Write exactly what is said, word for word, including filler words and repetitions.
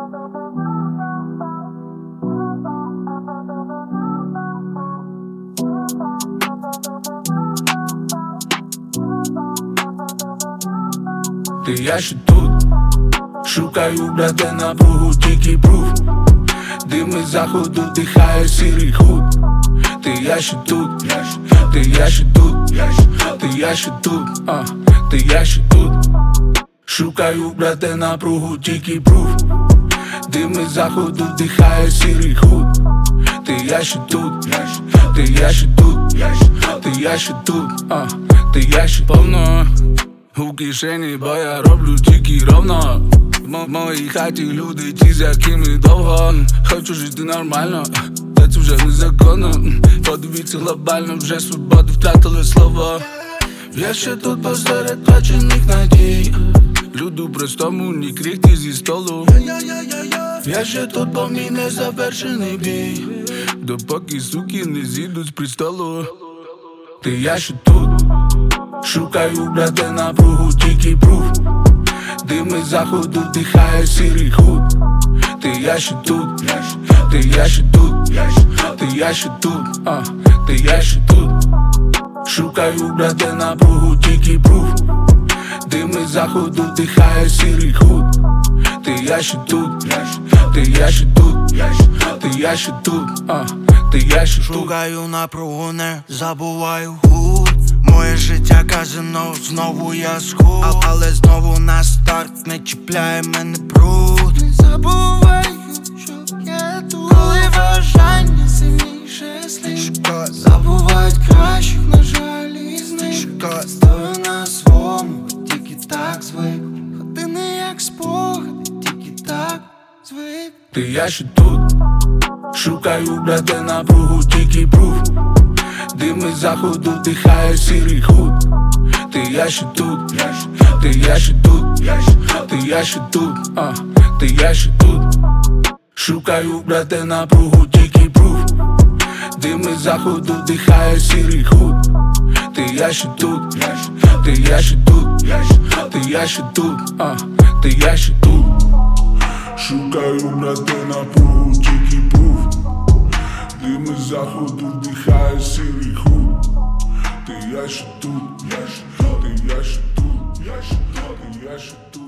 Ти я ще тут, шукаю, брате, напругу, тільки пруф. Дими заходу дихає сірий худ. Ти я ще тут, ти я ще тут, ти я ще тут, а, ти я ще тут. Шукаю, брате, напругу, тільки пруф. Дими заходу дихає сірий худ. Ти я ще тут, ти я ще тут, ти я ще тут, а, ти я ще повно у кишені, бо я роблю тільки ровно. В моїй хаті люди ті, з якими довго. Хочу жити нормально, та це вже незаконно. Подивіться глобально, вже свободу втратили слово. Я ще тут посеред втрачених надій. Люду простому, ні крихти зі столу. Я ще тут, бо мій незавершений бій, допоки суки не зійдуть з престолу. Ти я ще тут, шукаю, брате, напругу, тільки пруф. Дими заходу дихає сірий худ. Ти я ще тут, ти я ще тут, ти я ще тут, а, ти я ще тут. Шукаю, брате, напругу, тільки пруф. Дими заходу дихає сірий худ. Ти я ще тут, ти я ще тут, ти я ще тут, а, ти я ще тут. Шукаю напругу, не забуваю худ. Моє життя казино, знову я схуд. а, Але знову на старт, не чіпляє мене бруд. Не забуваю, що я тут, коли бажання сильніше слід. Забувають кращих, на жаль, із них. Стою на своєму, тільки так звик. Години як спогади, тільки так звик. Ти я ще тут, шукаю, брате, напругу, тільки пруф. Дими заходу дихає сірий худ. Ти я ще тут, ти я ще тут, ти я ще тут, а, ти я ще тут. Шукаю, брате, напругу, тільки пруф. Дими заходу дихає сірий худ. Ти я ще тут, ти я ще тут, ти я ще тут, а, ти я ще тут. Шукаю, брате, напругу, тільки пруф. Дими заходу дихає сірий худ. Ти я ще тут, ти я ще тут, ти я ще тут.